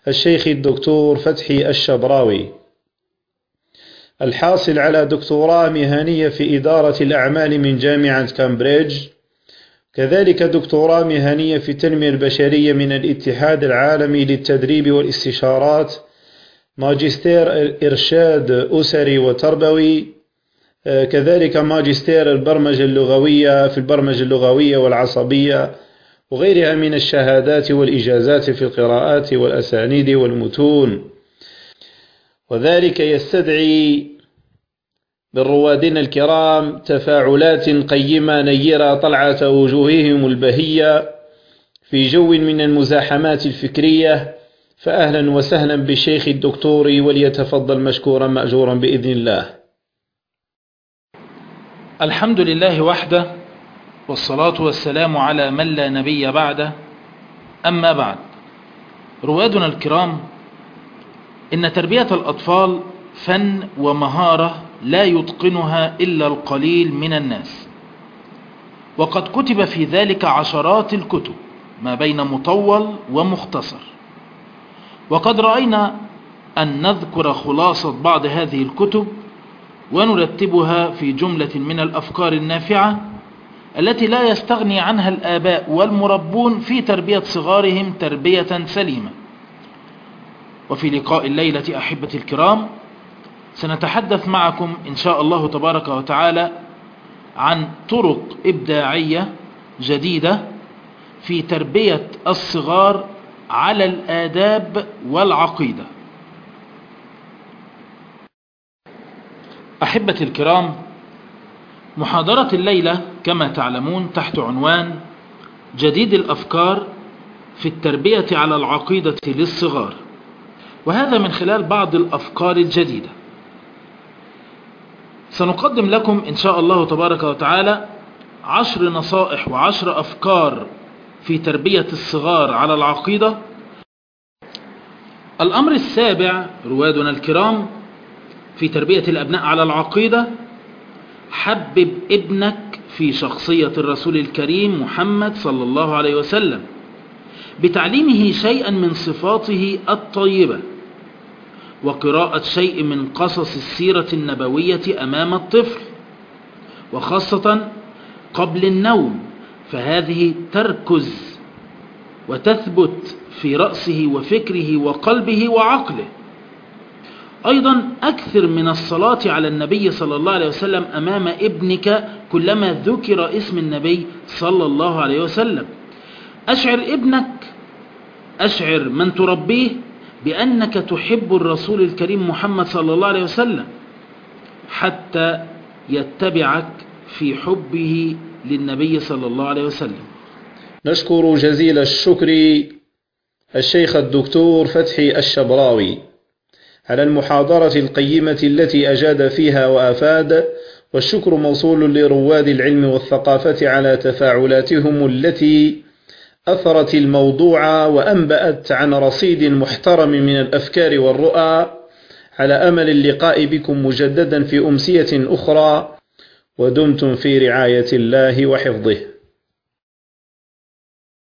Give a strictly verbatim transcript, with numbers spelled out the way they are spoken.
الشيخ الدكتور فتحي الشبراوي، الحاصل على دكتوراه مهنية في إدارة الأعمال من جامعة كامبريدج، كذلك دكتوراه مهنية في التنمية البشرية من الاتحاد العالمي للتدريب والاستشارات، ماجستير إرشاد أسري وتربوي، كذلك ماجستير البرمجة اللغوية في البرمجة اللغوية والعصبية، وغيرها من الشهادات والإجازات في القراءات والأسانيد والمتون. وذلك يستدعي من روادنا الكرام تفاعلات قيمة نيرة طلعة وجوههم البهية في جو من المزاحمات الفكرية، فأهلا وسهلا بالشيخ الدكتور، وليتفضل مشكورا مأجورا بإذن الله. الحمد لله وحده، والصلاة والسلام على من لا نبي بعده، أما بعد. روادنا الكرام، إن تربية الأطفال فن ومهارة لا يتقنها إلا القليل من الناس، وقد كتب في ذلك عشرات الكتب ما بين مطول ومختصر، وقد رأينا أن نذكر خلاصة بعض هذه الكتب ونرتبها في جملة من الأفكار النافعة التي لا يستغني عنها الآباء والمربون في تربية صغارهم تربية سليمة. وفي لقاء الليلة أحبتي الكرام سنتحدث معكم إن شاء الله تبارك وتعالى عن طرق إبداعية جديدة في تربية الصغار على الآداب والعقيدة. أحبتي الكرام، محاضرة الليلة كما تعلمون تحت عنوان جديد الأفكار في التربية على العقيدة للصغار، وهذا من خلال بعض الأفكار الجديدة. سنقدم لكم إن شاء الله تبارك وتعالى عشر نصائح وعشر أفكار في تربية الصغار على العقيدة. الأمر السابع روادنا الكرام في تربية الأبناء على العقيدة: حبب ابنك في شخصية الرسول الكريم محمد صلى الله عليه وسلم بتعليمه شيئا من صفاته الطيبة، وقراءة شيء من قصص السيرة النبوية أمام الطفل، وخاصة قبل النوم، فهذه تركز وتثبت في رأسه وفكره وقلبه وعقله. أيضا أكثر من الصلاة على النبي صلى الله عليه وسلم أمام ابنك كلما ذكر اسم النبي صلى الله عليه وسلم. أشعر ابنك، أشعر من تربيه بأنك تحب الرسول الكريم محمد صلى الله عليه وسلم حتى يتبعك في حبه للنبي صلى الله عليه وسلم. نشكر جزيل الشكر الشيخ الدكتور فتحي الشبراوي على المحاضرة القيمة التي أجاد فيها وأفاد، والشكر موصول لرواد العلم والثقافة على تفاعلاتهم التي أثرت الموضوع وأنبأت عن رصيد محترم من الأفكار والرؤى، على أمل اللقاء بكم مجددا في أمسية أخرى، ودمتم في رعاية الله وحفظه.